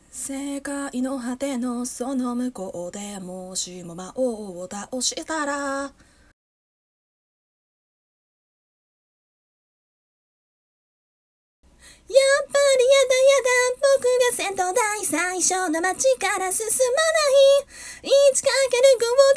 世界の果てのその向こうでもしも魔王を倒したら、やっぱりやだやだ、僕が先頭大最初の街から進まない。1×5